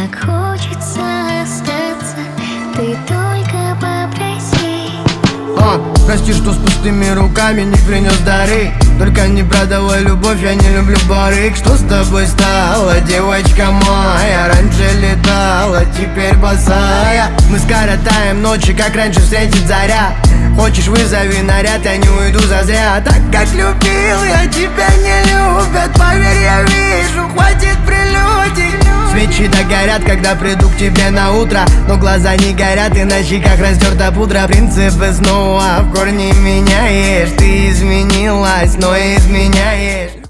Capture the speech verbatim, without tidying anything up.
так хочется остаться, ты только попроси. А, прости, что с пустыми руками не принес дары. Только не продавай любовь, я не люблю барыг. Что с тобой стало, девочка моя? Раньше летала, теперь босая. Мы скоротаем ночи, как раньше встретит заря. Хочешь, вызови наряд, я не уйду зазря. Так как любил, я тебя не любят. Поверь, я вижу, хватит прелюдий. Свечи догорят, когда приду к тебе на утро, но глаза не горят, и на щеках растерта пудра. Принципы снова в корне меняешь. Ты изменилась, но изменяешь.